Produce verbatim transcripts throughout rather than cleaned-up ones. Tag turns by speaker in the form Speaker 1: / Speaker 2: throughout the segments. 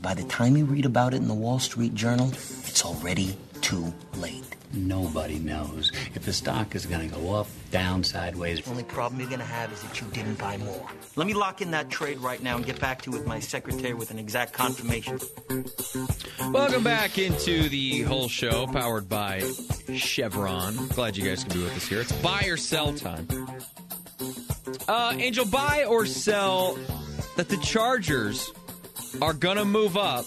Speaker 1: by the time you read about it in the Wall Street Journal, it's already too late.
Speaker 2: Nobody knows if the stock is going to go up, down, sideways.
Speaker 1: The only problem you're going to have is that you didn't buy more. Let me lock in that trade right now and get back to you with my secretary with an exact confirmation.
Speaker 3: Welcome back into the whole show, powered by Chevron. Glad you guys can be with us here. It's buy or sell time. Uh, Angel, buy or sell that the Chargers are going to move up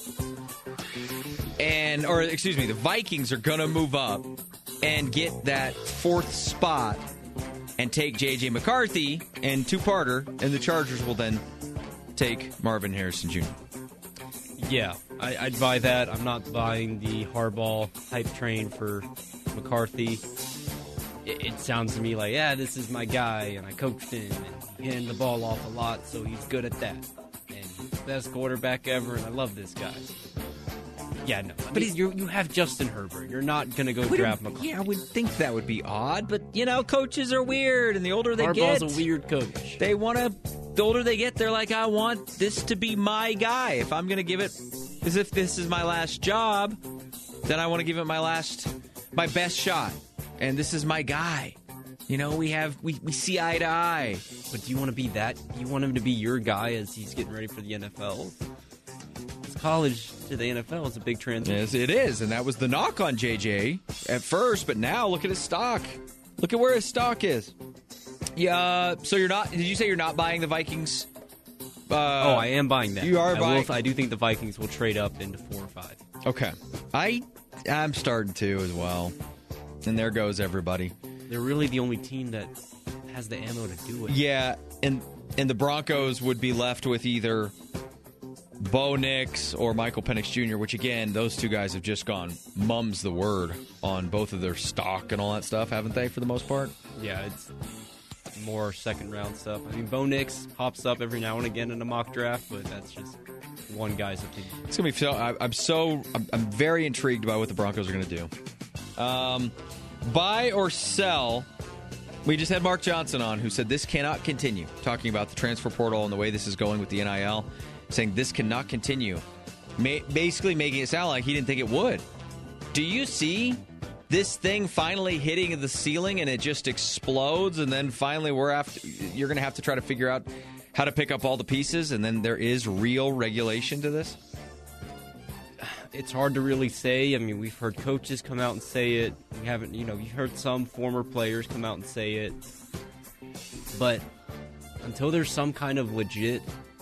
Speaker 3: and, or excuse me, the Vikings are going to move up and get that fourth spot and take J J. McCarthy and two-parter, and the Chargers will then take Marvin Harrison Junior
Speaker 4: Yeah, I, I'd buy that. I'm not buying the Harbaugh hype train for McCarthy. It, it sounds to me like, yeah, this is my guy, and I coached him, and he handed the ball off a lot, so he's good at that. And he's the best quarterback ever, and I love this guy. Yeah, no. But he's, you you have Justin Herbert. You're not going to go draft McCarthy.
Speaker 3: Yeah, I would think that would be odd, but, you know, coaches are weird, and the older they
Speaker 4: Harbaugh's
Speaker 3: get...
Speaker 4: Harbaugh's a weird coach.
Speaker 3: They want to... The older they get, they're like, I want this to be my guy. If I'm going to give it... As if this is my last job, then I want to give it my last... My best shot. And this is my guy. You know, we have... We, we see eye to eye.
Speaker 4: But do you want to be that? Do you want him to be your guy as he's getting ready for the N F L? College to the N F L is a big transition.
Speaker 3: Yes, it is, and that was the knock on J J at first, but now look at his stock. Look at where his stock is. Yeah, so you're not, did you say you're not buying the Vikings? Uh,
Speaker 4: oh, I am buying that.
Speaker 3: You are
Speaker 4: I
Speaker 3: buying?
Speaker 4: Will, I do think the Vikings will trade up into four or five.
Speaker 3: Okay. I, I'm starting to as well. And there goes everybody.
Speaker 4: They're really the only team that has the ammo to do it.
Speaker 3: Yeah, and and the Broncos would be left with either Bo Nix or Michael Penix Junior, which, again, those two guys have just gone mum's the word on both of their stock and all that stuff, haven't they, for the most part?
Speaker 4: Yeah, it's more second-round stuff. I mean, Bo Nix pops up every now and again in a mock draft, but that's just one guy's opinion.
Speaker 3: It's going to be so... I, I'm so... I'm, I'm very intrigued by what the Broncos are going to do. Um, buy or sell... We just had Mark Johnson on, who said this cannot continue, talking about the transfer portal and the way this is going with the N I L, saying this cannot continue, Ma- basically making it sound like he didn't think it would. Do you see this thing finally hitting the ceiling and it just explodes, and then finally we're after, you're going to have to try to figure out how to pick up all the pieces, and then there is real regulation to this?
Speaker 4: It's hard to really say. I mean, we've heard coaches come out and say it. We haven't, you know, you've heard some former players come out and say it. But until there's some kind of legit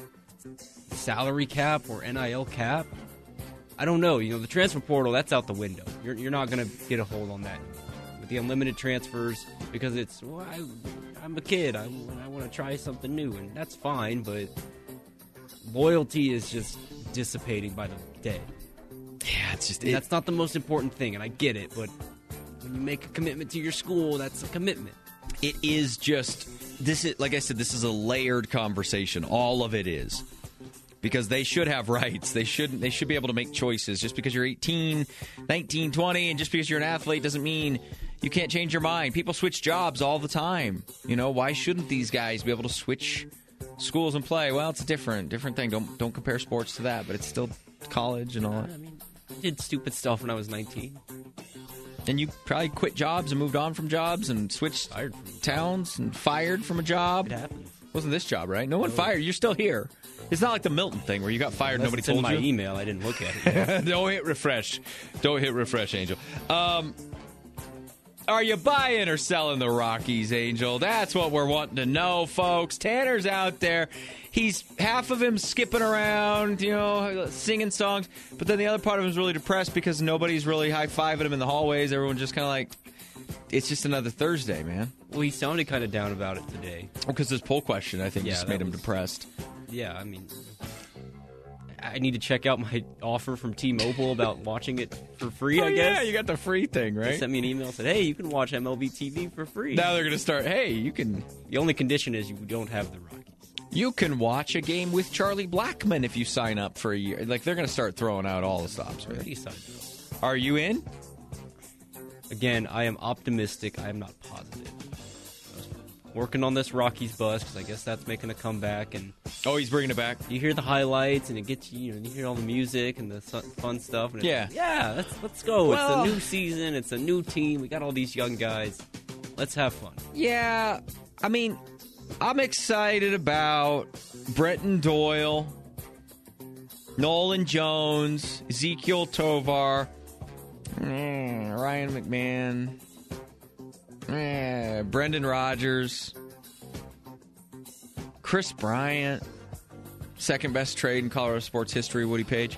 Speaker 4: salary cap or N I L cap, I don't know. You know, the transfer portal, that's out the window. You're, you're not going to get a hold on that with the unlimited transfers, because it's, well, I, I'm a kid. I, I want to try something new, and that's fine, but loyalty is just dissipating by the day.
Speaker 3: Yeah, it's just...
Speaker 4: It,
Speaker 3: it,
Speaker 4: that's not the most important thing, and I get it, but when you make a commitment to your school, that's a commitment.
Speaker 3: It is just... This is, like I said, this is a layered conversation. All of it is. Because they should have rights. They shouldn't. They should be able to make choices. Just because you're eighteen, nineteen, twenty, and just because you're an athlete doesn't mean you can't change your mind. People switch jobs all the time. You know, why shouldn't these guys be able to switch schools and play? Well, it's a different, different thing. Don't don't compare sports to that, but it's still college and all that.
Speaker 4: I mean, I did stupid stuff when I was nineteen.
Speaker 3: And you probably quit jobs and moved on from jobs and switched
Speaker 4: Fired from
Speaker 3: towns and fired from a job.
Speaker 4: It happens.
Speaker 3: Wasn't this job, right? No one fired. You're still here. It's not like the Milton thing where you got fired and nobody
Speaker 4: Unless it's
Speaker 3: told
Speaker 4: in my
Speaker 3: you.
Speaker 4: email. I didn't look at it.
Speaker 3: Don't hit refresh. Don't hit refresh, Angel. Um, are you buying or selling the Rockies, Angel? That's what we're wanting to know, folks. Tanner's out there. He's half of him skipping around, you know, singing songs, but then the other part of him is really depressed because nobody's really high-fiving him in the hallways. Everyone's just kind of like, it's just another Thursday, man.
Speaker 4: Well, he sounded kind of down about it today.
Speaker 3: Because this poll question, I think,
Speaker 4: Yeah,
Speaker 3: just
Speaker 4: that
Speaker 3: made him
Speaker 4: was-
Speaker 3: depressed.
Speaker 4: Yeah, I mean, I need to check out my offer from T-Mobile about watching it for free,
Speaker 3: Oh,
Speaker 4: I guess.
Speaker 3: yeah, you got the free thing,
Speaker 4: They
Speaker 3: right?
Speaker 4: sent me an email and said, hey, you can watch M L B T V for free.
Speaker 3: Now they're going to start, hey, you can...
Speaker 4: The only condition is you don't have the Rockies.
Speaker 3: You can watch a game with Charlie Blackmon if you sign up for a year. Like, they're going to start throwing out all the stops, right?
Speaker 4: Already signed up.
Speaker 3: Are you in?
Speaker 4: Again, I am optimistic. I am not positive. I was working on this Rockies bus because I guess that's making a comeback, and
Speaker 3: Oh, he's bringing it back.
Speaker 4: You hear the highlights, and it gets you. You know, you hear all the music and the su- fun stuff. And it's
Speaker 3: Yeah.
Speaker 4: like, yeah. Let's let's go.
Speaker 3: Well-
Speaker 4: It's a new season. It's a new team. We got all these young guys. Let's have fun.
Speaker 3: Yeah, I mean, I'm excited about Brenton Doyle, Nolan Jones, Ezekiel Tovar, mm, Ryan McMahon, eh, Brendan Rodgers, Chris Bryant, second best trade in Colorado sports history, Woody Page.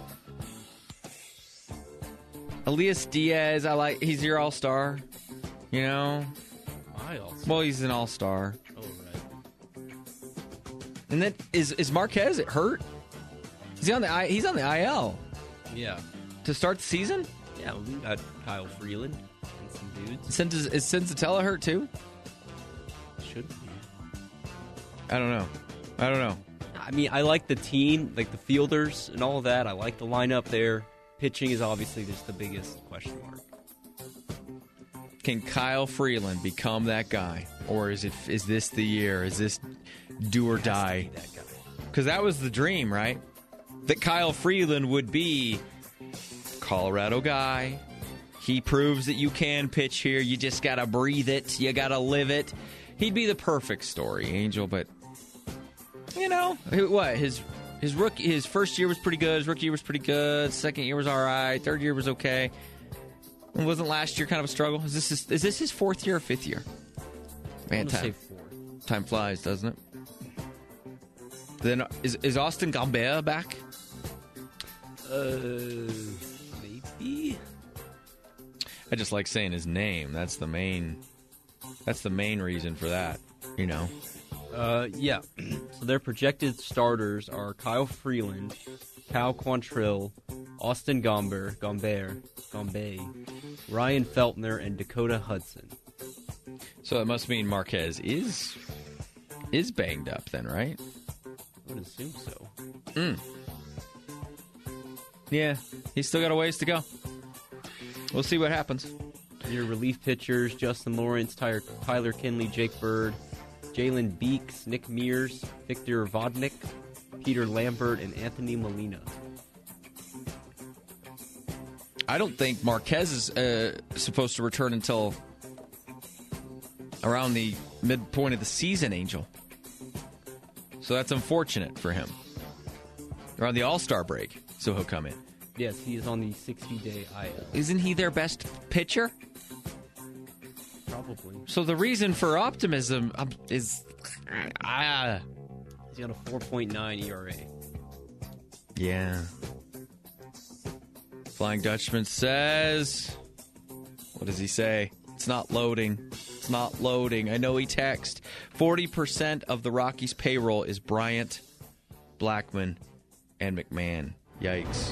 Speaker 3: Elias Diaz, I like. He's your all-star, you know.
Speaker 4: I also.
Speaker 3: Well, he's an all-star.
Speaker 4: Oh, right.
Speaker 3: And then is is Marquez hurt? Is he on the I, he's on the I L
Speaker 4: Yeah.
Speaker 3: to start the season?
Speaker 4: Yeah. We got Kyle Freeland and some dudes.
Speaker 3: Since is, is Senzatella hurt too?
Speaker 4: Should be.
Speaker 3: I don't know. I don't know.
Speaker 4: I mean, I like the team, like the fielders and all of that. I like the lineup there. Pitching is obviously just the biggest question mark.
Speaker 3: Can Kyle Freeland become that guy, or is it is this the year? Is this do or die?
Speaker 4: That guy.
Speaker 3: Because that was the dream, right? That Kyle Freeland would be Colorado guy. He proves that you can pitch here. You just gotta breathe it. You gotta live it. He'd be the perfect story, Angel. But you know what? His his rookie his first year was pretty good. His rookie year was pretty good. Second year was all right. Third year was okay. Wasn't last year kind of a struggle? Is this his, is this his fourth year or fifth year? Man,
Speaker 4: I'm gonna
Speaker 3: time
Speaker 4: say four.
Speaker 3: time flies, doesn't it? Then is is Austin Gambert back?
Speaker 4: Uh, maybe.
Speaker 3: I just like saying his name. That's the main. That's the main reason for that. You know.
Speaker 4: Uh, yeah. So their projected starters are Kyle Freeland, Cal Quantrill, Austin Gomber, Gomber, Gombe, Ryan Feltner, and Dakota Hudson.
Speaker 3: So it must mean Marquez is is banged up then, right?
Speaker 4: I would assume so.
Speaker 3: Mm. Yeah, he's still got a ways to go. We'll see what happens.
Speaker 4: Your relief pitchers: Justin Lawrence, Tyler, Tyler Kinley, Jake Bird, Jalen Beeks, Nick Mears, Victor Vodnik, Peter Lambert, and Anthony Molina.
Speaker 3: I don't think Marquez is uh, supposed to return until around the midpoint of the season, Angel. So that's unfortunate for him. Around the All-Star break, so he'll come in.
Speaker 4: Yes, he is on the sixty-day I L.
Speaker 3: Isn't he their best pitcher?
Speaker 4: Probably.
Speaker 3: So the reason for optimism um, is... Ah,
Speaker 4: He's got a four point nine E R A.
Speaker 3: yeah. Flying Dutchman says... What does he say? It's not loading. It's not loading. I know he texted. forty percent of the Rockies' payroll is Bryant, Blackman, and McMahon. Yikes.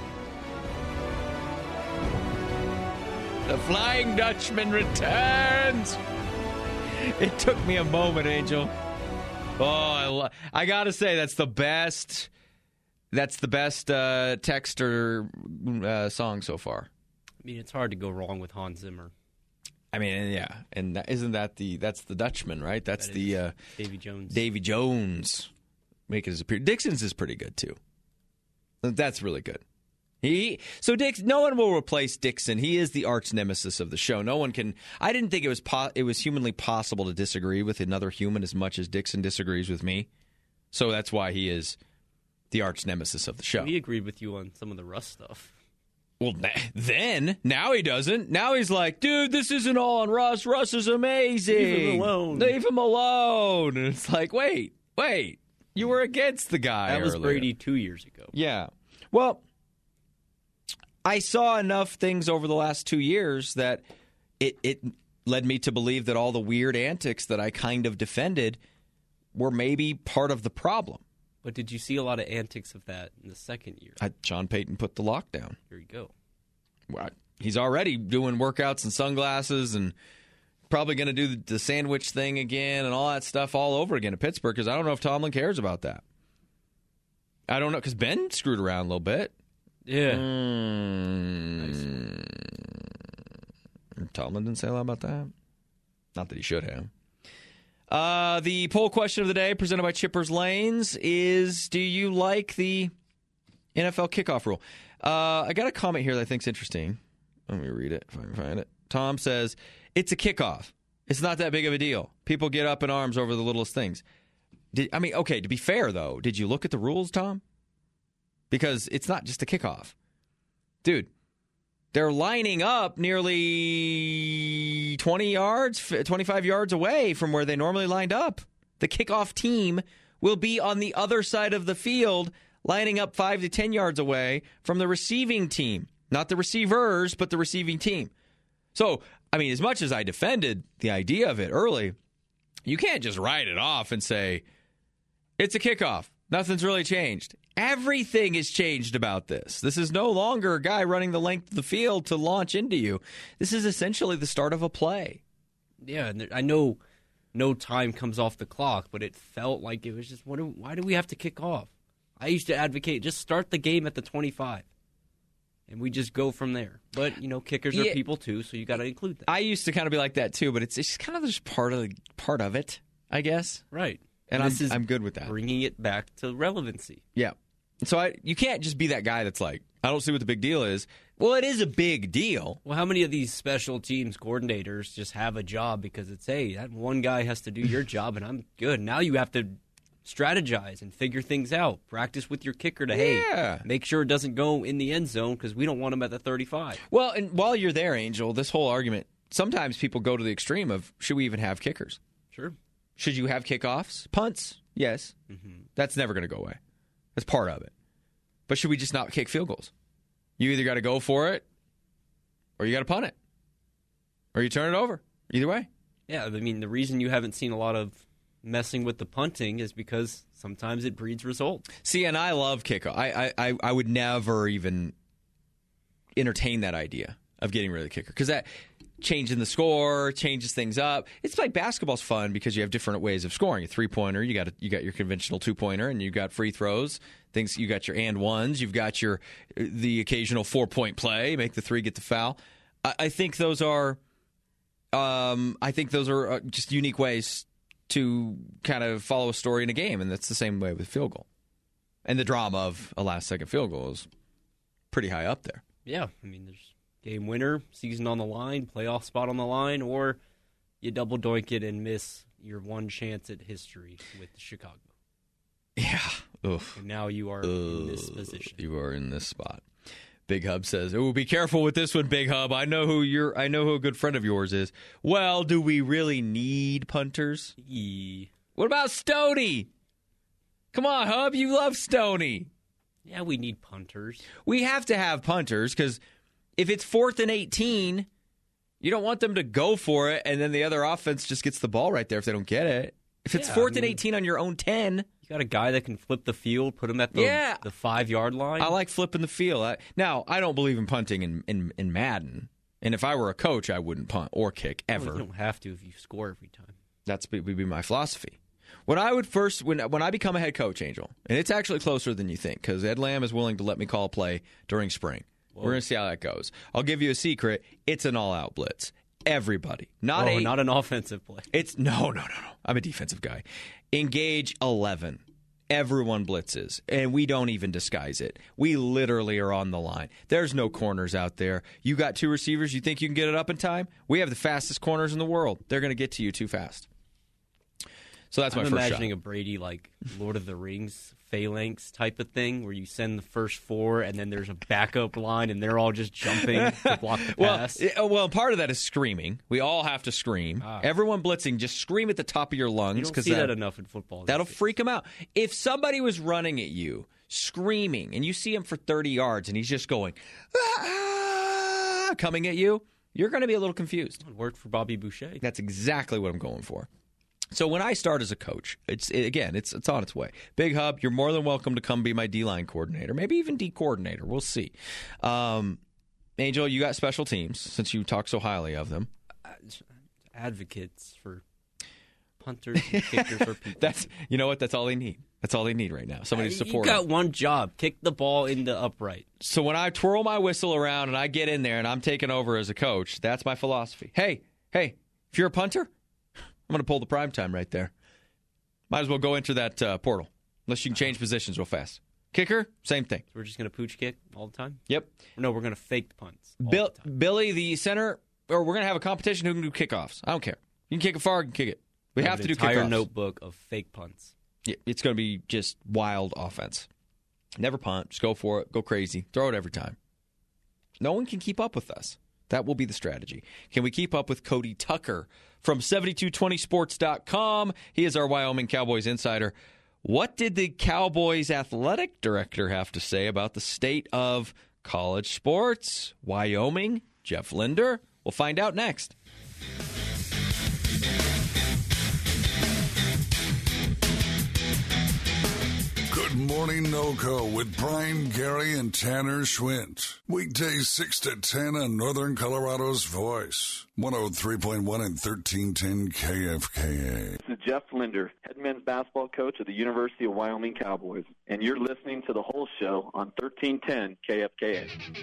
Speaker 3: The Flying Dutchman returns. It took me a moment, Angel. Oh, I, lo- I gotta say, that's the best... That's the best uh, text or uh, song so far.
Speaker 4: I mean, it's hard to go wrong with Hans Zimmer.
Speaker 3: I mean, yeah, and that, isn't that the that's the Dutchman, right? That's
Speaker 4: That
Speaker 3: the
Speaker 4: is
Speaker 3: uh,
Speaker 4: Davy Jones.
Speaker 3: Davy Jones making his appearance. Dixon's is pretty good too. That's really good. He so Dix. No one will replace Dixon. He is the arch nemesis of the show. No one can. I didn't think it was po- it was humanly possible to disagree with another human as much as Dixon disagrees with me. So that's why he is the arch nemesis of the show.
Speaker 4: He agreed with you on some of the Russ stuff.
Speaker 3: Well, then, now he doesn't. Now he's like, dude, this isn't all on Russ. Russ is amazing.
Speaker 4: Leave him alone.
Speaker 3: Leave him alone. And it's like, wait, wait. You were against the guy
Speaker 4: That was
Speaker 3: earlier.
Speaker 4: Brady two years ago.
Speaker 3: Yeah. Well, I saw enough things over the last two years that it, it led me to believe that all the weird antics that I kind of defended were maybe part of the problem.
Speaker 4: But did you see a lot of antics of that in the second year?
Speaker 3: I, John Payton put the lockdown.
Speaker 4: Here you go.
Speaker 3: Well, he's already doing workouts and sunglasses and probably going to do the sandwich thing again and all that stuff all over again at Pittsburgh because I don't know if Tomlin cares about that. I don't know because Ben screwed around a little bit.
Speaker 4: Yeah.
Speaker 3: Mm, Tomlin didn't say a lot about that. Not that he should have. Uh, the poll question of the day, presented by Chippers Lanes, is: do you like the N F L kickoff rule? Uh, I got a comment here that I think's interesting. Let me read it if I can find it. Tom says, it's a kickoff. It's not that big of a deal. People get up in arms over the littlest things. Did, I mean, okay, to be fair, though, did you look at the rules, Tom? Because it's not just a kickoff. Dude, they're lining up nearly twenty yards, twenty-five yards away from where they normally lined up. The kickoff team will be on the other side of the field, lining up five to ten yards away from the receiving team. Not the receivers, but the receiving team. So, I mean, as much as I defended the idea of it early, you can't just write it off and say, it's a kickoff. Nothing's really changed. Everything has changed about this. This is no longer a guy running the length of the field to launch into you. This is essentially the start of a play.
Speaker 4: Yeah, and there, I know no time comes off the clock, but it felt like it was just, what do, why do we have to kick off? I used to advocate, just start the game at the twenty-five. And we just go from there. But, you know, kickers
Speaker 3: yeah.
Speaker 4: are people, too, so you got to include that.
Speaker 3: I used to kind of be like that, too, but it's, it's kind of just part of, the, part of it, I guess.
Speaker 4: Right.
Speaker 3: And,
Speaker 4: and
Speaker 3: I'm,
Speaker 4: is
Speaker 3: I'm good with that.
Speaker 4: Bringing it back to relevancy.
Speaker 3: Yeah. So I, you can't just be that guy that's like, I don't see what the big deal is. Well, it is a big deal.
Speaker 4: Well, how many of these special teams coordinators just have a job because it's, hey, that one guy has to do your job, and I'm good. Now you have to strategize and figure things out. Practice with your kicker to,
Speaker 3: yeah.
Speaker 4: hey, make sure it doesn't go in the end zone because we don't want him at the thirty-five.
Speaker 3: Well, and while you're there, Angel, this whole argument, sometimes people go to the extreme of, should we even have kickers?
Speaker 4: Sure.
Speaker 3: Should you have kickoffs? Punts? Yes.
Speaker 4: Mm-hmm.
Speaker 3: That's never going to go away. That's part of it. But should we just not kick field goals? You either got to go for it or you got to punt it or you turn it over. Either way.
Speaker 4: Yeah, I mean, the reason you haven't seen a lot of messing with the punting is because sometimes it breeds results.
Speaker 3: See, and I love kickoff. I, I, I would never even entertain that idea of getting rid of the kicker because that changing the score changes things up. It's like basketball's fun because you have different ways of scoring. A three pointer, you got a, you got your conventional two pointer, and you got free throws. Things you got your and ones. You've got your the occasional four point play. Make the three, get the foul. I, I think those are, um, I think those are uh, just unique ways to kind of follow a story in a game, and that's the same way with field goal. And the drama of a last second field goal is pretty high up there.
Speaker 4: Yeah, I mean, there's game winner, season on the line, playoff spot on the line, or you double doink it and miss your one chance at history with Chicago.
Speaker 3: Yeah. Oof.
Speaker 4: And now you are
Speaker 3: Ugh.
Speaker 4: in this position.
Speaker 3: You are in this spot. Big Hub says, "Oh, be careful with this one, Big Hub. I know who you're. I know who a good friend of yours is." Well, do we really need punters?
Speaker 4: Yee.
Speaker 3: What about Stoney? Come on, Hub. You love Stoney.
Speaker 4: Yeah, we need punters.
Speaker 3: We have to have punters because if it's fourth and eighteen, you don't want them to go for it, and then the other offense just gets the ball right there if they don't get it. If it's
Speaker 4: Yeah,
Speaker 3: fourth
Speaker 4: I mean,
Speaker 3: and eighteen on your own ten.
Speaker 4: You got a guy that can flip the field, put him at the,
Speaker 3: Yeah.
Speaker 4: the five-yard line.
Speaker 3: I like flipping the field. I, now, I don't believe in punting in, in, in Madden. And if I were a coach, I wouldn't punt or kick ever.
Speaker 4: Well, you don't have to if you score every time.
Speaker 3: That's would be my philosophy. When I would first, when when I become a head coach, Angel, and it's actually closer than you think, because Ed Lamb is willing to let me call a play during spring. Whoa. We're going to see how that goes. I'll give you a secret. It's an all-out blitz. Everybody. Not
Speaker 4: oh,
Speaker 3: a,
Speaker 4: not an offensive play.
Speaker 3: It's no, no, no, no. I'm a defensive guy. Engage eleven. Everyone blitzes, and we don't even disguise it. We literally are on the line. There's no corners out there. You got two receivers. You think you can get it up in time? We have the fastest corners in the world. They're going to get to you too fast. So that's
Speaker 4: I'm
Speaker 3: my first
Speaker 4: imagining
Speaker 3: shot.
Speaker 4: a Brady like Lord of the Rings phalanx type of thing where you send the first four and then there's a backup line and they're all just jumping to block the pass.
Speaker 3: Well, well, part of that is screaming. We all have to scream. Ah. Everyone blitzing, just scream at the top of your lungs.
Speaker 4: You don't see that, that enough in football.
Speaker 3: That'll freak them out. If somebody was running at you, screaming, and you see him for thirty yards and he's just going, ah, coming at you, you're going to be a little confused.
Speaker 4: It worked for Bobby Boucher.
Speaker 3: That's exactly what I'm going for. So when I start as a coach, it's it, again, it's it's on its way. Big Hub, you're more than welcome to come be my D-line coordinator, maybe even D coordinator. We'll see. Um, Angel, you got special teams since you talk so highly of them.
Speaker 4: Advocates for punters and kickers for people.
Speaker 3: That's you know what? That's all they need. That's all they need right now. Somebody to support
Speaker 4: You got
Speaker 3: them.
Speaker 4: one job: kick the ball into upright.
Speaker 3: So when I twirl my whistle around and I get in there and I'm taking over as a coach, that's my philosophy. Hey, hey, if you're a punter, I'm going to pull the prime time right there. Might as well go enter that uh, portal, unless you can change positions real fast. Kicker, same thing.
Speaker 4: So we're just going to pooch kick all the time?
Speaker 3: Yep.
Speaker 4: No, we're going to fake the punts. all
Speaker 3: Bill,
Speaker 4: the time.
Speaker 3: Billy, the center, or we're going to have a competition who can do kickoffs. I don't care. You can kick it far, you can kick it. We have, have to do kickoffs.
Speaker 4: An entire notebook of fake punts.
Speaker 3: Yeah, it's going to be just wild offense. Never punt. Just go for it. Go crazy. Throw it every time. No one can keep up with us. That will be the strategy. Can we keep up with Cody Tucker from seventy-two twenty sports dot com? He is our Wyoming Cowboys insider. What did the Cowboys athletic director have to say about the state of college sports? Wyoming? Jeff Linder? We'll find out next.
Speaker 5: Good Morning NoCo with Brian, Gary, and Tanner Schwint. Weekdays six to ten on Northern Colorado's Voice. one oh three point one and thirteen ten K F K A.
Speaker 6: This is Jeff Linder, head men's basketball coach of the University of Wyoming Cowboys, and you're listening to The Whole Show on thirteen ten K F K A.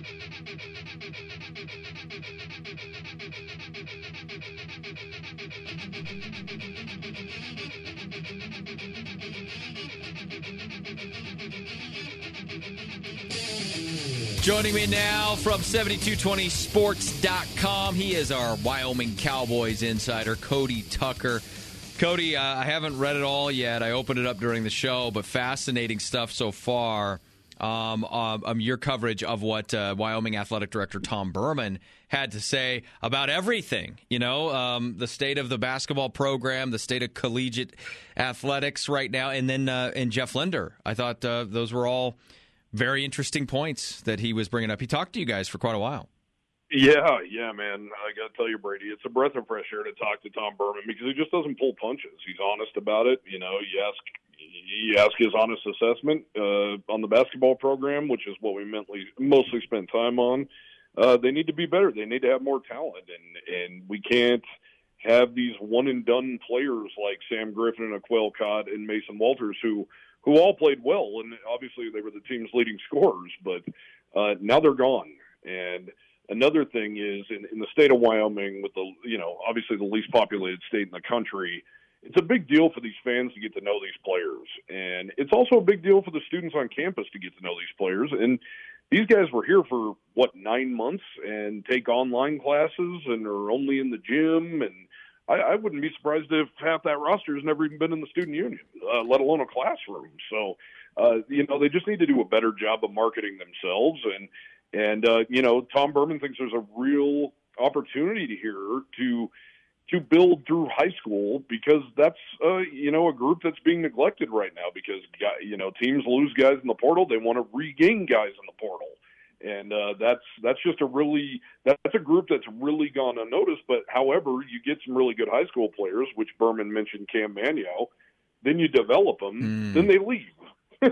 Speaker 3: Joining me now from seventy-two twenty sports dot com, he is our Wyoming Cowboys insider, Cody Tucker. Cody, uh, I haven't read it all yet. I opened it up during the show, but fascinating stuff so far. Um, um, um, your coverage of what uh, Wyoming Athletic Director Tom Berman had to say about everything. You know, um, the state of the basketball program, the state of collegiate athletics right now, and then uh, and Jeff Linder. I thought uh, those were all very interesting points that he was bringing up. He talked to you guys for quite a while.
Speaker 7: Yeah, yeah, man. I got to tell you, Brady, it's a breath of fresh air to talk to Tom Berman because he just doesn't pull punches. He's honest about it. You know, you ask, you ask his honest assessment uh, on the basketball program, which is what we mentally, mostly spent time on. Uh, they need to be better. They need to have more talent, and and we can't have these one-and-done players like Sam Griffin and Aquel Cott and Mason Walters who – who all played well, and obviously they were the team's leading scorers, but uh, now they're gone. And another thing is, in, in the state of Wyoming, with the, you know, obviously the least populated state in the country, it's a big deal for these fans to get to know these players. And it's also a big deal for the students on campus to get to know these players. And these guys were here for, what, nine months and take online classes and are only in the gym, and I, I wouldn't be surprised if half that roster has never even been in the student union, uh, let alone a classroom. So, uh, you know, they just need to do a better job of marketing themselves. And, and uh, you know, Tom Berman thinks there's a real opportunity here to to build through high school because that's, uh, you know, a group that's being neglected right now because, you know, teams lose guys in the portal. They want to regain guys in the portal. And uh, that's that's just a really that's a group that's really gone unnoticed. But however, you get some really good high school players, which Berman mentioned, Cam Manio. Then you develop them, mm. then they leave.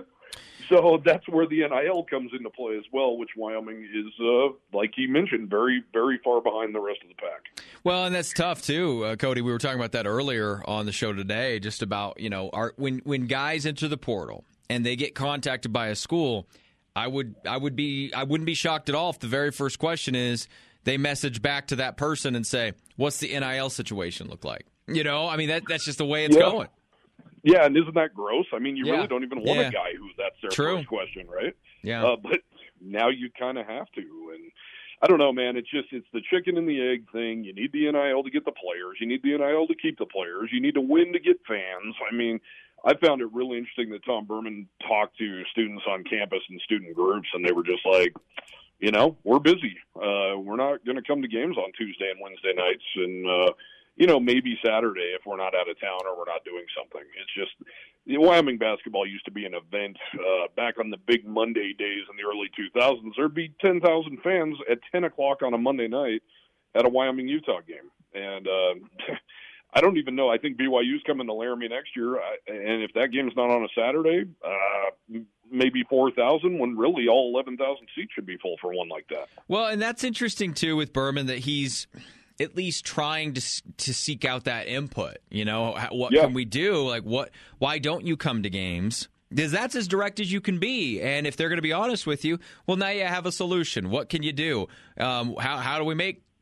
Speaker 7: So that's where the N I L comes into play as well, which Wyoming is, uh, like he mentioned, very very far behind the rest of the pack.
Speaker 3: Well, and that's tough too, uh, Cody. We were talking about that earlier on the show today, just about you know our, when when guys enter the portal and they get contacted by a school. I would I would be I wouldn't be shocked at all if the very first question is they message back to that person and say, "What's the N I L situation look like?" You know, I mean that that's just the way it's
Speaker 7: yeah.
Speaker 3: going.
Speaker 7: Yeah, and isn't that gross? I mean, you
Speaker 3: yeah.
Speaker 7: really don't even want
Speaker 3: yeah.
Speaker 7: a guy who that's their
Speaker 3: True.
Speaker 7: first question, right?
Speaker 3: Yeah.
Speaker 7: Uh, but now you kind of have to, and I don't know, man. It's just it's the chicken and the egg thing. You need the N I L to get the players. You need the N I L to keep the players. You need to win to get fans. I mean. I found it really interesting that Tom Berman talked to students on campus and student groups, and they were just like, you know, we're busy. Uh, we're not going to come to games on Tuesday and Wednesday nights, and, uh, you know, maybe Saturday if we're not out of town or we're not doing something. It's just you know, Wyoming basketball used to be an event. Uh, back on the big Monday days in the early two thousands, there'd be ten thousand fans at ten o'clock on a Monday night at a Wyoming-Utah game. And uh I don't even know. I think B Y U's coming to Laramie next year, and if that game's not on a Saturday, uh, maybe four thousand, when really all eleven thousand seats should be full for one like that.
Speaker 3: Well, and that's interesting, too, with Berman, that he's at least trying to to seek out that input. You know, what yeah. can we do? Like, what? Why don't you come to games? Because that's as direct as you can be. And if they're going to be honest with you, well, now you have a solution. What can you do? Um, how, how do we make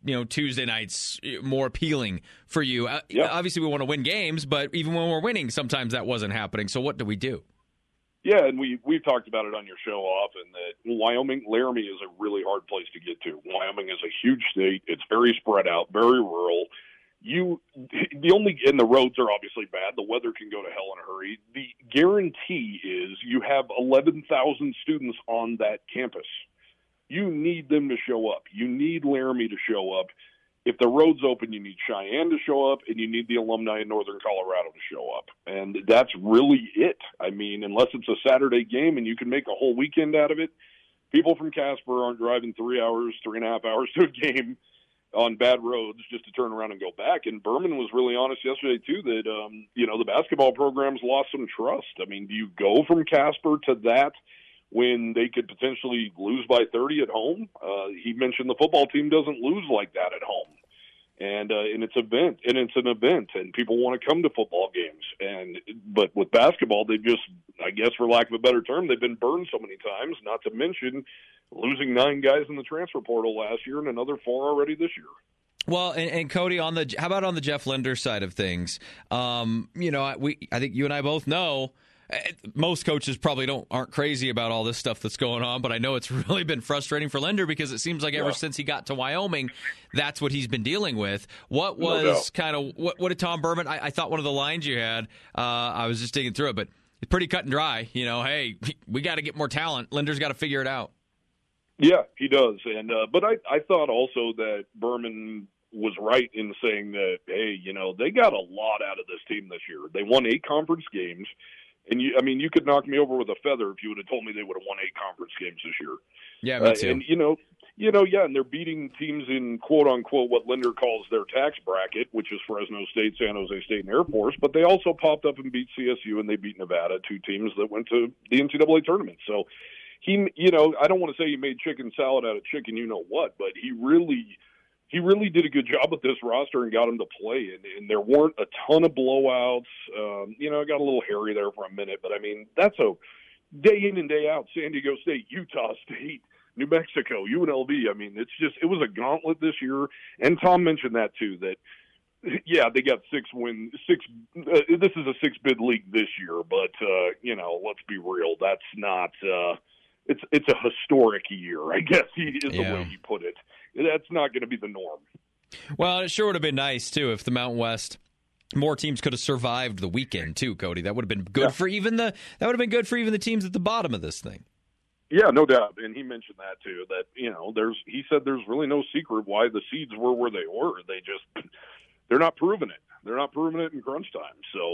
Speaker 3: you know, Tuesday nights more appealing for you. Uh,
Speaker 7: yeah.
Speaker 3: Obviously, we want to win games, but even when we're winning, sometimes that wasn't happening. So what do we do?
Speaker 7: Yeah, and we, we've talked about it on your show often, that Wyoming, Laramie is a really hard place to get to. Wyoming is a huge state. It's very spread out, very rural. You, the only, and the roads are obviously bad. The weather can go to hell in a hurry. The guarantee is you have eleven thousand students on that campus. You need them to show up. You need Laramie to show up. If the road's open, you need Cheyenne to show up, and you need the alumni in Northern Colorado to show up. And that's really it. I mean, unless it's a Saturday game and you can make a whole weekend out of it, people from Casper aren't driving three hours, three and a half hours to a game on bad roads just to turn around and go back. And Berman was really honest yesterday, too, that, um, you know, the basketball program's lost some trust. I mean, do you go from Casper to that when they could potentially lose by thirty at home? Uh, he mentioned the football team doesn't lose like that at home. And, uh, and it's event, and it's an event, and people want to come to football games. And, but with basketball, they just, I guess for lack of a better term, they've been burned so many times, not to mention losing nine guys in the transfer portal last year and another four already this year.
Speaker 3: Well, and, and Cody, on the how about on the Jeff Linder side of things? Um, you know, we I think you and I both know most coaches probably don't aren't crazy about all this stuff that's going on, but I know it's really been frustrating for Linder because it seems like ever yeah. since he got to Wyoming, that's what he's been dealing with. What was no kind of what, what did Tom Berman? I, I thought one of the lines you had, uh, I was just digging through it, but it's pretty cut and dry. You know, hey, we got to get more talent. Linder's got to figure it out.
Speaker 7: Yeah, he does, and uh, but I I thought also that Berman was right in saying that, hey, you know, they got a lot out of this team this year. They won eight conference games. And, you, I mean, you could knock me over with a feather if you would have told me they would have won eight conference games this year.
Speaker 3: Yeah, me too.
Speaker 7: Uh, and, you know, you know, yeah, and they're beating teams in, quote-unquote, what Linder calls their tax bracket, which is Fresno State, San Jose State, and Air Force. But they also popped up and beat C S U, and they beat Nevada, two teams that went to the N C double A tournament. So, he, you know, I don't want to say he made chicken salad out of chicken you-know-what, but he really – He really did a good job with this roster and got them to play, and, and there weren't a ton of blowouts. Um, you know, it got a little hairy there for a minute, but I mean, that's a day in and day out. San Diego State, Utah State, New Mexico, U N L V. I mean, it's just it was a gauntlet this year, and Tom mentioned that too. That yeah, they got six win six. Uh, this is a six bid league this year, but uh, you know, let's be real. That's not. Uh, it's it's a historic year, I guess. He is
Speaker 3: yeah.
Speaker 7: the way he put it. That's not going to be the norm.
Speaker 3: Well, it sure would have been nice, too, if the Mountain West, more teams could have survived the weekend, too, Cody. That would have been good yeah. for even the that would have been good for even the teams at the bottom of this thing.
Speaker 7: Yeah, no doubt. And he mentioned that, too, that, you know, there's he said there's really no secret why the seeds were where they were. They just, they're not proving it. They're not proving it in crunch time. So,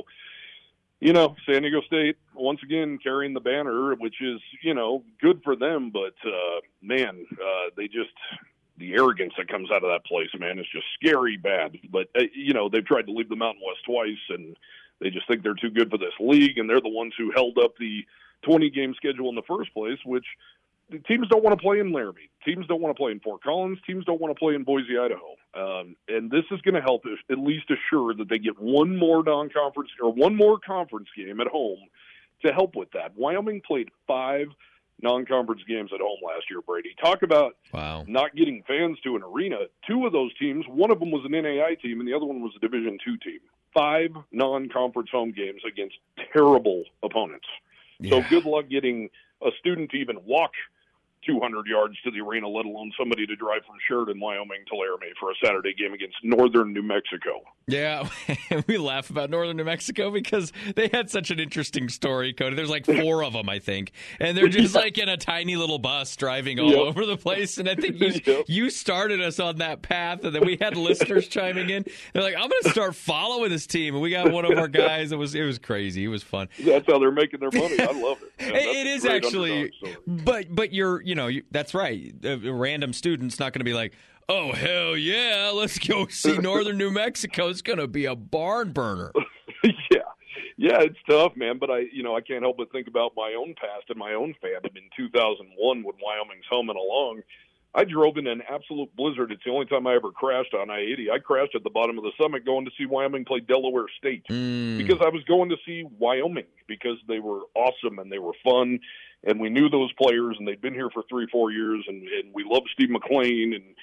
Speaker 7: you know, San Diego State, once again, carrying the banner, which is, you know, good for them. But, uh, man, uh, they just... the arrogance that comes out of that place, man, is just scary bad. But, uh, you know, they've tried to leave the Mountain West twice, and they just think they're too good for this league, and they're the ones who held up the twenty-game schedule in the first place, which the teams don't want to play in Laramie. Teams don't want to play in Fort Collins. Teams don't want to play in Boise, Idaho. Um, and this is going to help at least assure that they get one more non-conference or one more conference game at home to help with that. Wyoming played five non-conference games at home last year, Brady. Talk about
Speaker 3: wow.
Speaker 7: not getting fans to an arena. Two of those teams, one of them was an N A I team, and the other one was a Division two team. Five non-conference home games against terrible opponents. Yeah. So good luck getting a student to even walk two hundred yards to the arena, let alone somebody to drive from Sheridan, Wyoming to Laramie for a Saturday game against Northern New Mexico.
Speaker 3: Yeah, we laugh about Northern New Mexico because they had such an interesting story, Cody. There's like four of them, I think, and they're just yeah. like in a tiny little bus driving all yep. over the place. And I think you, yep. you started us on that path, and then we had listeners chiming in. They're like, "I'm going to start following this team," and we got one of our guys. It was it was crazy. It was fun.
Speaker 7: That's how they're making their money. I love it. Man,
Speaker 3: it is actually, but but you're you know you, that's right. A random student's not going to be like, "Oh, hell yeah, let's go see Northern New Mexico. It's going to be a barn burner."
Speaker 7: yeah. Yeah, it's tough, man. But I, you know, I can't help but think about my own past and my own fandom. In two thousand one, when Wyoming's humming along, I drove in an absolute blizzard. It's the only time I ever crashed on I eighty. I crashed at the bottom of the summit going to see Wyoming play Delaware State
Speaker 3: mm.
Speaker 7: because I was going to see Wyoming because they were awesome and they were fun. And we knew those players, and they'd been here for three, four years, and, and we loved Steve McLean, and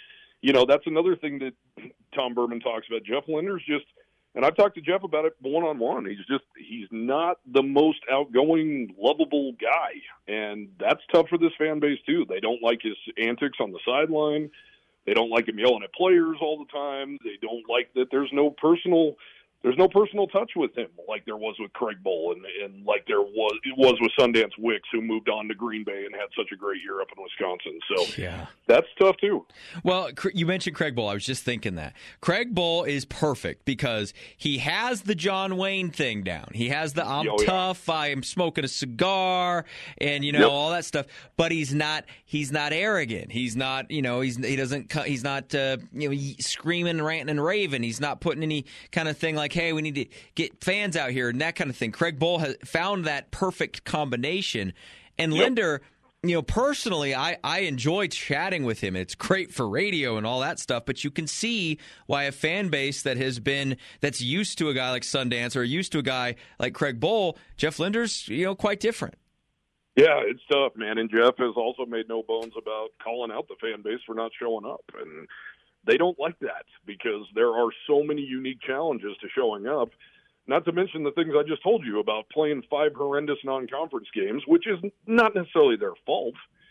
Speaker 7: you know, that's another thing that Tom Berman talks about. Jeff Linder's just, and I've talked to Jeff about it one-on-one. He's just, he's not the most outgoing, lovable guy. And that's tough for this fan base, too. They don't like his antics on the sideline. They don't like him yelling at players all the time. They don't like that there's no personal there's no personal touch with him like there was with Craig Bohl and, and like there was it was with Sundance Wicks, who moved on to Green Bay and had such a great year up in Wisconsin. So
Speaker 3: yeah,
Speaker 7: that's tough too.
Speaker 3: Well, you mentioned Craig Bohl. I was just thinking that. Craig Bohl is perfect because he has the John Wayne thing down. He has the I'm
Speaker 7: oh, yeah.
Speaker 3: tough, I am smoking a cigar, and you know,
Speaker 7: yep.
Speaker 3: all that stuff. But he's not he's not arrogant. He's not, you know, he's he doesn't he's not uh, you know, screaming, ranting and raving. He's not putting any kind of thing like, hey, we need to get fans out here and that kind of thing. Craig Bohl has found that perfect combination. And
Speaker 7: yep.
Speaker 3: Linder, you know, personally, I, I enjoy chatting with him. It's great for radio and all that stuff, but you can see why a fan base that has been, that's used to a guy like Sundance or used to a guy like Craig Bohl, Jeff Linder's, you know, quite different.
Speaker 7: Yeah, it's tough, man. And Jeff has also made no bones about calling out the fan base for not showing up. And they don't like that because there are so many unique challenges to showing up, not to mention the things I just told you about playing five horrendous non-conference games, which is not necessarily their fault.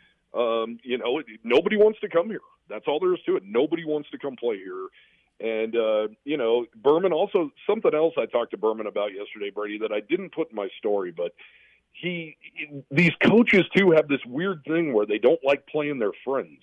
Speaker 7: Um, you know, nobody wants to come here. That's all there is to it. Nobody wants to come play here. And, uh, you know, Berman also, something else I talked to Berman about yesterday, Brady, that I didn't put in my story, but he, these coaches, too, have this weird thing where they don't like playing their friends.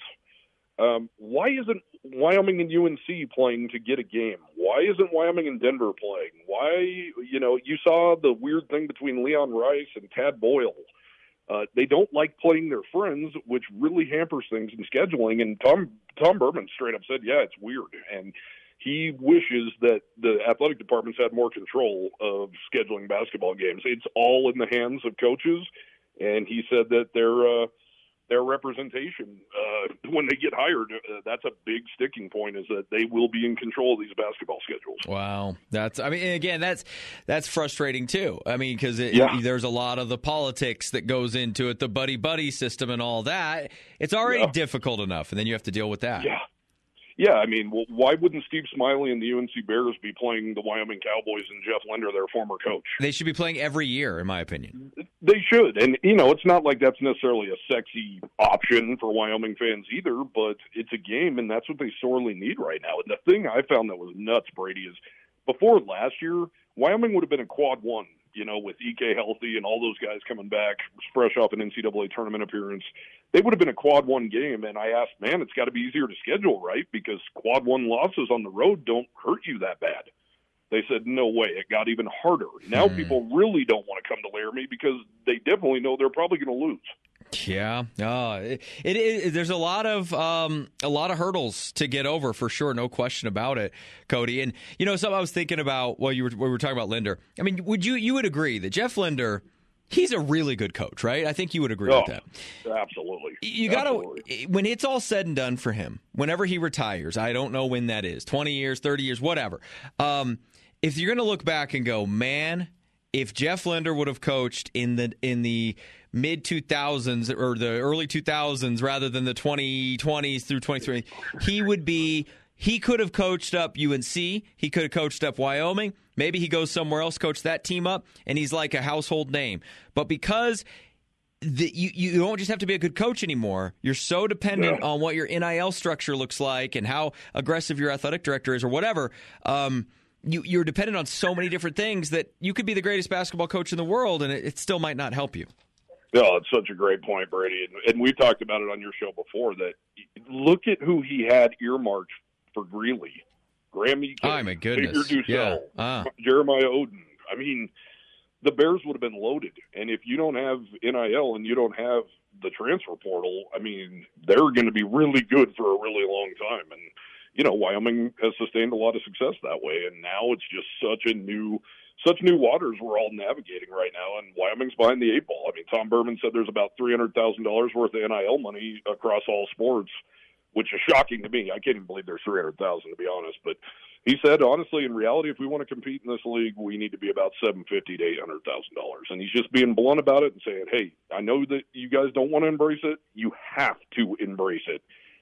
Speaker 7: Um, why isn't Wyoming and U N C playing to get a game? Why isn't Wyoming and Denver playing? Why, you know, you saw the weird thing between Leon Rice and Tad Boyle. Uh, they don't like playing their friends, which really hampers things in scheduling. And Tom Tom Berman straight up said, yeah, it's weird. And he wishes that the athletic departments had more control of scheduling basketball games. It's all in the hands of coaches. And he said that they're, uh, their representation uh, when they get hired, uh, that's a big sticking point, is that they will be in control of these basketball schedules.
Speaker 3: Wow. That's, I mean, again, that's that's frustrating too. I mean, because
Speaker 7: yeah.
Speaker 3: there's a lot of the politics that goes into it, the buddy-buddy system and all that. It's already
Speaker 7: yeah.
Speaker 3: difficult enough, and then you have to deal with that.
Speaker 7: Yeah. Yeah, I mean, well, why wouldn't Steve Smiley and the U N C Bears be playing the Wyoming Cowboys and Jeff Linder, their former coach?
Speaker 3: They should be playing every year, in my opinion.
Speaker 7: They should. And, you know, it's not like that's necessarily a sexy option for Wyoming fans either, but it's a game, and that's what they sorely need right now. And the thing I found that was nuts, Brady, is before last year, Wyoming would have been a quad one, you know, with E K healthy and all those guys coming back, fresh off an N C double A tournament appearance. They would have been a quad one game, and I asked, man, it's got to be easier to schedule, right? Because quad one losses on the road don't hurt you that bad. They said, no way, it got even harder. Now hmm. people really don't want to come to Laramie because they definitely know they're probably going to lose.
Speaker 3: Yeah, uh, it, it, it there's a lot of um, a lot of hurdles to get over for sure, no question about it, Cody. And you know, something I was thinking about while you were, we were talking about Linder. I mean, would you you would agree that Jeff Linder, he's a really good coach, right? I think you would agree
Speaker 7: oh,
Speaker 3: with that.
Speaker 7: Absolutely.
Speaker 3: You got to, when it's all said and done for him, whenever he retires, I don't know when that is, twenty years, thirty years, whatever. Um, if you're going to look back and go, man, if Jeff Linder would have coached in the in the mid two thousands or the early two thousands rather than the twenty twenties through twenty-three, he would be, he could have coached up U N C. He could have coached up Wyoming. Maybe he goes somewhere else, coach that team up, and he's like a household name. But because the, you, you don't just have to be a good coach anymore, you're so dependent
Speaker 7: yeah.
Speaker 3: on what your N I L structure looks like and how aggressive your athletic director is or whatever, um, you, you're dependent on so many different things that you could be the greatest basketball coach in the world, and it, it still might not help you.
Speaker 7: Oh, it's such a great point, Brady. And, and we've talked about it on your show before, that look at who he had earmarked for Greeley. Graham E K,
Speaker 3: oh, my goodness.
Speaker 7: Xavier Dussel,
Speaker 3: yeah. ah.
Speaker 7: Jeremiah Oden. I mean, the Bears would have been loaded. And if you don't have N I L and you don't have the transfer portal, I mean, they're going to be really good for a really long time. And, you know, Wyoming has sustained a lot of success that way. And now it's just such a new Such new waters we're all navigating right now, and Wyoming's behind the eight ball. I mean, Tom Berman said there's about three hundred thousand dollars worth of N I L money across all sports, which is shocking to me. I can't even believe there's three hundred thousand dollars, to be honest. But he said, honestly, in reality, if we want to compete in this league, we need to be about seven hundred fifty thousand to eight hundred thousand dollars. And he's just being blunt about it and saying, hey, I know that you guys don't want to embrace it. You have to embrace it.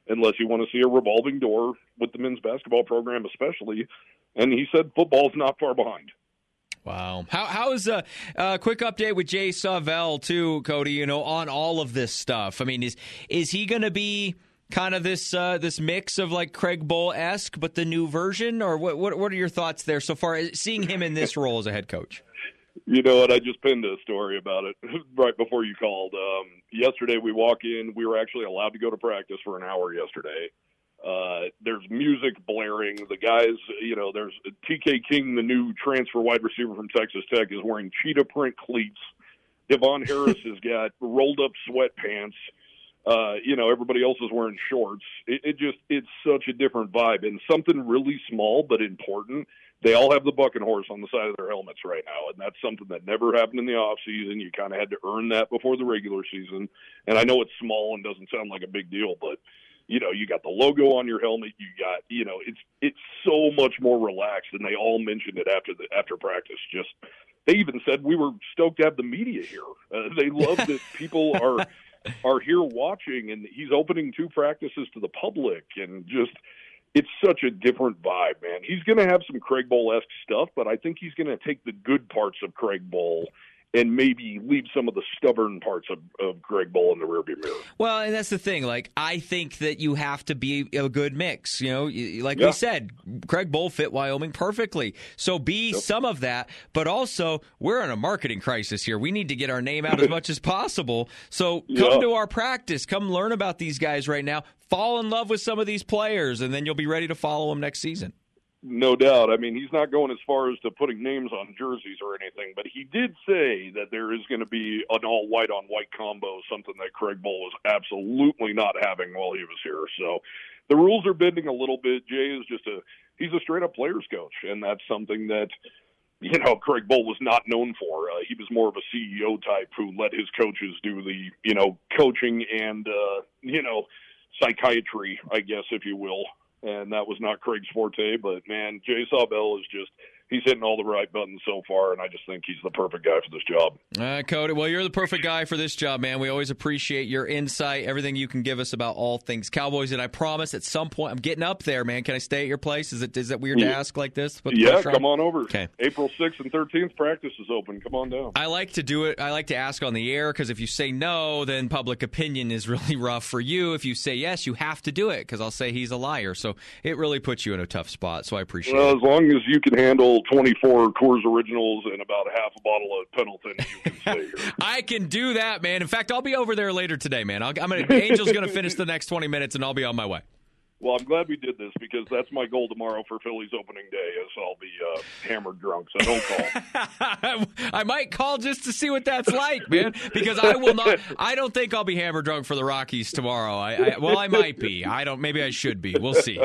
Speaker 7: unless you want to see a revolving door with the men's basketball program especially. And he said football's not far behind.
Speaker 3: Wow. How how is a uh, quick update with Jay Sauvel too, Cody? You know, on all of this stuff. I mean, is is he going to be kind of this uh, this mix of like Craig Bohl-esque, but the new version, or what? What what are your thoughts there so far? Seeing him in this role as a head coach.
Speaker 7: You know what? I just pinned a story about it right before you called. Um, yesterday we walk in. We were actually allowed to go to practice for an hour yesterday. Uh, there's music blaring. The guys, you know, there's T K King, the new transfer wide receiver from Texas Tech, is wearing cheetah print cleats. Devon Harris has got rolled up sweatpants. Uh, you know, everybody else is wearing shorts. It, it just, it's such a different vibe, and something really small but important. They all have the bucking horse on the side of their helmets right now, and that's something that never happened in the off season. You kind of had to earn that before the regular season. And I know it's small and doesn't sound like a big deal, but you know, you got the logo on your helmet. You got, you know, it's it's so much more relaxed, and they all mentioned it after the after practice. Just they even said we were stoked to have the media here. Uh, they love that people are are here watching, and he's opening two practices to the public, and just it's such a different vibe, man. He's going to have some Craig Bohl-esque stuff, but I think he's going to take the good parts of Craig Bohl and maybe leave some of the stubborn parts of, of Craig Bohl in the rearview mirror.
Speaker 3: Well, and that's the thing. Like, I think that you have to be a good mix. You know, like
Speaker 7: Yeah.
Speaker 3: we said, Craig Bohl fit Wyoming perfectly. So be
Speaker 7: Yep.
Speaker 3: some of that, but also we're in a marketing crisis here. We need to get our name out as much as possible. So come
Speaker 7: Yeah.
Speaker 3: to our practice. Come learn about these guys right now. Fall in love with some of these players, and then you'll be ready to follow them next season.
Speaker 7: No doubt. I mean, he's not going as far as to putting names on jerseys or anything, but he did say that there is going to be an all white on white combo, something that Craig Bohl was absolutely not having while he was here. So the rules are bending a little bit. Jay is just a, he's a straight up players coach. And that's something that, you know, Craig Bohl was not known for. Uh, he was more of a C E O type who let his coaches do the, you know, coaching and, uh, you know, psychiatry, I guess, if you will. And that was not Craig's forte, but, man, Jay Sauvel is just – he's hitting all the right buttons so far, and I just think he's the perfect guy for this job.
Speaker 3: Uh, Cody, well, you're the perfect guy for this job, man. We always appreciate your insight, everything you can give us about all things Cowboys, and I promise at some point – I'm getting up there, man. Can I stay at your place? Is it is that weird
Speaker 7: yeah.
Speaker 3: to ask like this? Put the
Speaker 7: Yeah,
Speaker 3: pressure
Speaker 7: come on over.
Speaker 3: Okay.
Speaker 7: April sixth and thirteenth, practice is open. Come on down.
Speaker 3: I like to do it. I like to ask on the air because if you say no, then public opinion is really rough for you. If you say yes, you have to do it because I'll say he's a liar. So it really puts you in a tough spot. So I appreciate
Speaker 7: well,
Speaker 3: it.
Speaker 7: as long as you can handle twenty-four Coors Originals and about half a bottle of Pendleton, you can stay here.
Speaker 3: I can do that, man. In fact, I'll be over there later today, man. I'll, I'm gonna, Angel's going to finish the next twenty minutes, and I'll be on my way.
Speaker 7: Well, I'm glad we did this because that's my goal tomorrow for Philly's opening day is I'll be uh, hammered drunk, so don't call.
Speaker 3: I might call just to see what that's like, man, because I will not. I don't think I'll be hammered drunk for the Rockies tomorrow. I, I well, I might be. I don't. Maybe I should be. We'll see.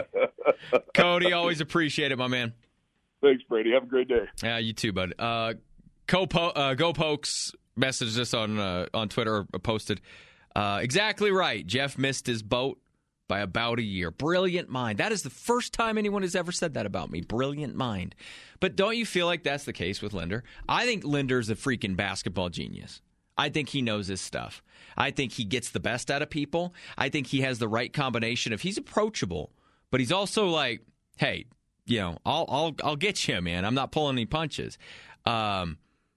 Speaker 3: Cody, always appreciate it, my man.
Speaker 7: Thanks, Brady. Have a great day.
Speaker 3: Yeah, you too, bud. Uh, Go, po- uh, Go Pokes messaged us on uh, on Twitter or posted. Uh, exactly right. Jeff missed his boat by about a year. Brilliant mind. That is the first time anyone has ever said that about me. Brilliant mind. But don't you feel like that's the case with Linder? I think Linder's a freaking basketball genius. I think he knows his stuff. I think he gets the best out of people. I think he has the right combination of he's approachable, but he's also like, hey, you know, I'll I'll I'll get you, man. I'm not pulling any punches. Um,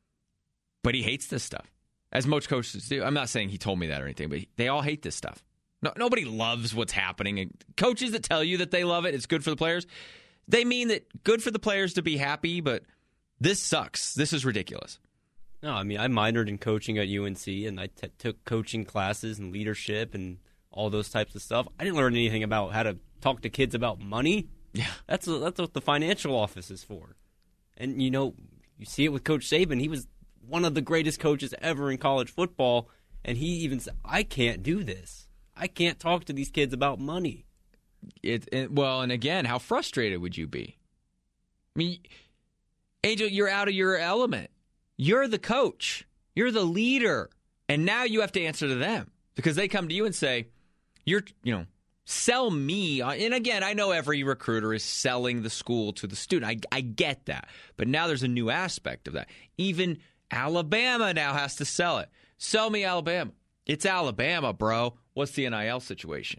Speaker 3: but he hates this stuff, as most coaches do. I'm not saying he told me that or anything, but they all hate this stuff. No, nobody loves what's happening. And coaches that tell you that they love it, it's good for the players, they mean that good for the players to be happy, but this sucks. This is ridiculous.
Speaker 4: No, I mean, I minored in coaching at U N C, and I t- took coaching classes and leadership and all those types of stuff. I didn't learn anything about how to talk to kids about money.
Speaker 3: Yeah,
Speaker 4: that's that's what the financial office is for. And, you know, you see it with Coach Saban. He was one of the greatest coaches ever in college football, and he even said, I can't do this. I can't talk to these kids about money.
Speaker 3: It, it Well, and again, how frustrated would you be? I mean, Angel, you're out of your element. You're the coach. You're the leader. And now you have to answer to them because they come to you and say, you're, you know, sell me. And again, I know every recruiter is selling the school to the student. I, I get that. But now there's a new aspect of that. Even Alabama now has to sell it. Sell me Alabama. It's Alabama, bro. What's the N I L situation?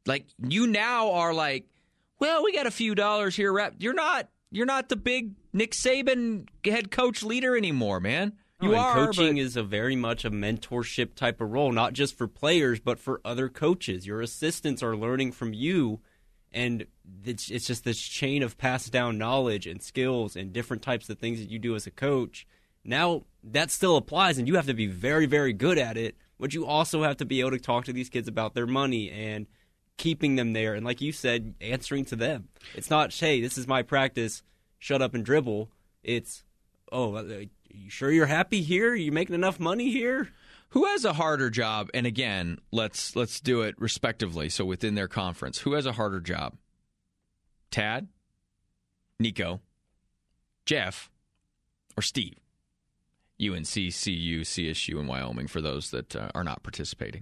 Speaker 3: Like, you now are like, well, we got a few dollars here. Rep. You're not You're not the big Nick Saban head coach leader anymore, man. You
Speaker 4: no,
Speaker 3: are.
Speaker 4: Coaching
Speaker 3: but...
Speaker 4: is a very much a mentorship type of role, not just for players, but for other coaches. Your assistants are learning from you, and it's, it's just this chain of passed down knowledge and skills and different types of things that you do as a coach. Now, that still applies, and you have to be very, very good at it, but you also have to be able to talk to these kids about their money and keeping them there, and like you said, answering to them. It's not, hey, this is my practice, shut up and dribble. It's, oh, are you sure you're happy here? Are you making enough money here?
Speaker 3: Who has a harder job? And again, let's let's do it respectively. So within their conference, who has a harder job? Tad, Nico, Jeff, or Steve? U N C, C U, C S U, and Wyoming for those that uh, are not participating.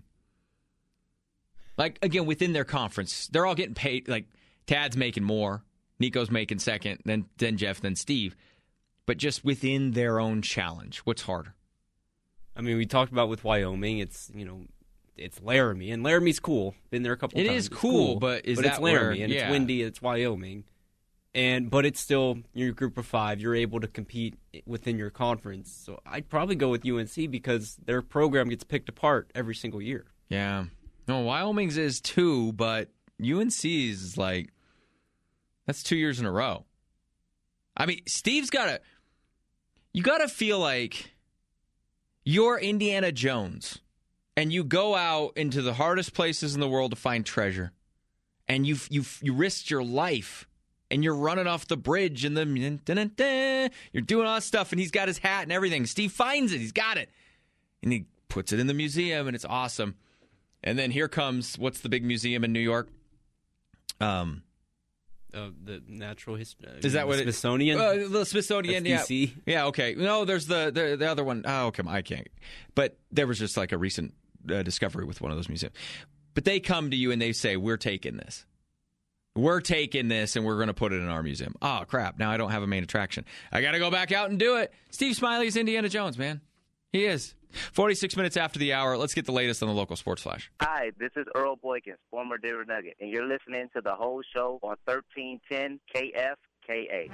Speaker 3: Like, again, within their conference, they're all getting paid. Like, Tad's making more, Nico's making second, then then Jeff, then Steve. But just within their own challenge, what's harder?
Speaker 4: I mean, we talked about with Wyoming, it's, you know, it's Laramie, and Laramie's cool. Been there a couple
Speaker 3: it
Speaker 4: times.
Speaker 3: It is
Speaker 4: it's
Speaker 3: cool,
Speaker 4: cool,
Speaker 3: but is
Speaker 4: but
Speaker 3: that
Speaker 4: it's Laramie,
Speaker 3: where,
Speaker 4: and
Speaker 3: yeah.
Speaker 4: it's windy, it's Wyoming. And But it's still, you're a group of five. You're able to compete within your conference. So I'd probably go with U N C because their program gets picked apart every single year.
Speaker 3: Yeah. No, Wyoming's is too, but U N C's is like, that's two years in a row. I mean, Steve's got to, you got to feel like you're Indiana Jones and you go out into the hardest places in the world to find treasure and you you you risked your life and you're running off the bridge and the you're doing all that stuff and he's got his hat and everything. Steve finds it. He's got it. And he puts it in the museum and it's awesome. And then here comes, what's the big museum in New York? Um,
Speaker 4: uh, the Natural History.
Speaker 3: Is that what
Speaker 4: Smithsonian?
Speaker 3: it, uh, the Smithsonian?
Speaker 4: That's
Speaker 3: yeah,
Speaker 4: D C?
Speaker 3: Yeah. Okay. No, there's the, the the other one. Oh, okay, I can't. But there was just like a recent uh, discovery with one of those museums. But they come to you and they say, "We're taking this. We're taking this, and we're going to put it in our museum." Oh crap! Now I don't have a main attraction. I got to go back out and do it. Steve Smiley's Indiana Jones, man. He is. forty-six minutes after the hour, let's get the latest on the local sports flash.
Speaker 8: Hi, this is Earl Boykins, former Denver Nugget, and you're listening to the whole show on thirteen ten K F K A.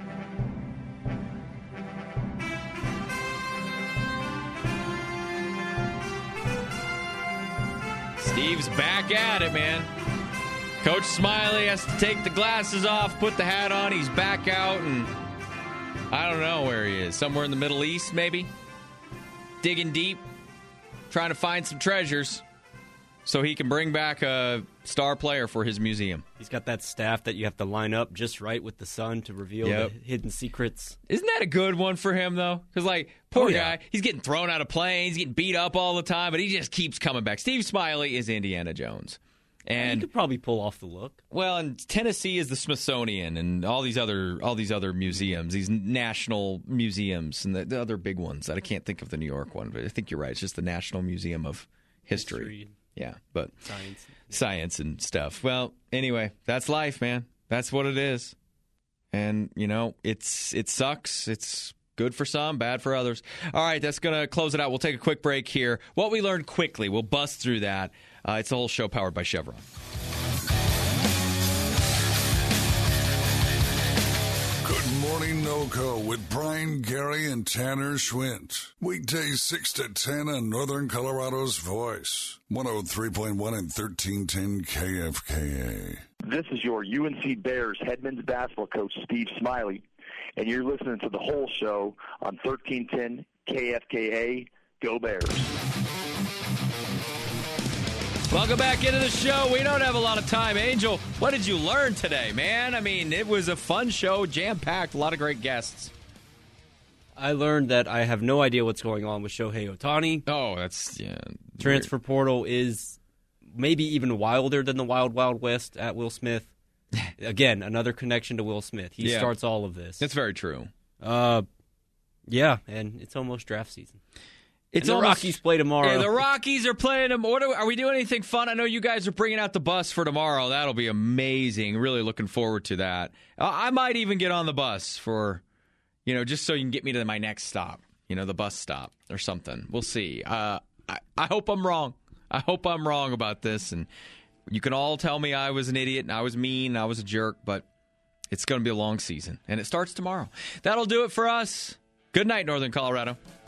Speaker 3: Steve's back at it, man. Coach Smiley has to take the glasses off, put the hat on. He's back out, and I don't know where he is. Somewhere in the Middle East, maybe? Digging deep, trying to find some treasures so he can bring back a star player for his museum.
Speaker 4: He's got that staff that you have to line up just right with the sun to reveal
Speaker 3: Yep.
Speaker 4: the hidden secrets.
Speaker 3: Isn't that a good one for him, though? Because, like, poor
Speaker 4: Oh, yeah.
Speaker 3: guy, he's getting thrown out of planes, getting beat up all the time, but he just keeps coming back. Steve Smiley is Indiana Jones.
Speaker 4: And
Speaker 3: And
Speaker 4: you could probably pull off the look.
Speaker 3: well, and Tennessee is the Smithsonian and all these other all these other museums, these national museums, and the, the other big ones that I can't think of the New York one, but I think you're right. It's just the National Museum of History.
Speaker 4: History.
Speaker 3: Yeah, but
Speaker 4: Science.
Speaker 3: science and stuff. Well, anyway, that's life, man. That's what it is. And, you know, it's it sucks. It's good for some, bad for others. All right, that's going to close it out. We'll take a quick break here. What we learned quickly, we'll bust through that. Uh, it's the whole show powered by Chevron.
Speaker 5: Good morning, NoCo, with Brian, Gary, and Tanner Schwint. Weekdays six to ten on Northern Colorado's Voice. one oh three point one and thirteen ten K F K A.
Speaker 6: This is your U N C Bears head men's basketball coach, Steve Smiley, and you're listening to the whole show on thirteen ten K F K A. Go Bears.
Speaker 3: Welcome back into the show. We don't have a lot of time. Angel, what did you learn today, man? I mean, it was a fun show, jam-packed, a lot of great guests.
Speaker 4: I learned that I have no idea what's going on with Shohei Ohtani.
Speaker 3: Oh, that's, yeah.
Speaker 4: Transfer portal is maybe even wilder than the Wild Wild West at Will Smith. Again, another connection to Will Smith. He
Speaker 3: Yeah.
Speaker 4: starts all of this.
Speaker 3: That's very true.
Speaker 4: Uh, yeah, and it's almost draft season.
Speaker 3: It's
Speaker 4: and the
Speaker 3: almost,
Speaker 4: Rockies play tomorrow.
Speaker 3: Yeah, the Rockies are playing them. What are, are we doing anything fun? I know you guys are bringing out the bus for tomorrow. That'll be amazing. Really looking forward to that. Uh, I might even get on the bus for, you know, just so you can get me to my next stop. You know, the bus stop or something. We'll see. Uh, I, I hope I'm wrong. I hope I'm wrong about this, and You can all tell me I was an idiot and I was mean and I was a jerk, but it's going to be a long season, and it starts tomorrow. That'll do it for us. Good night, Northern Colorado.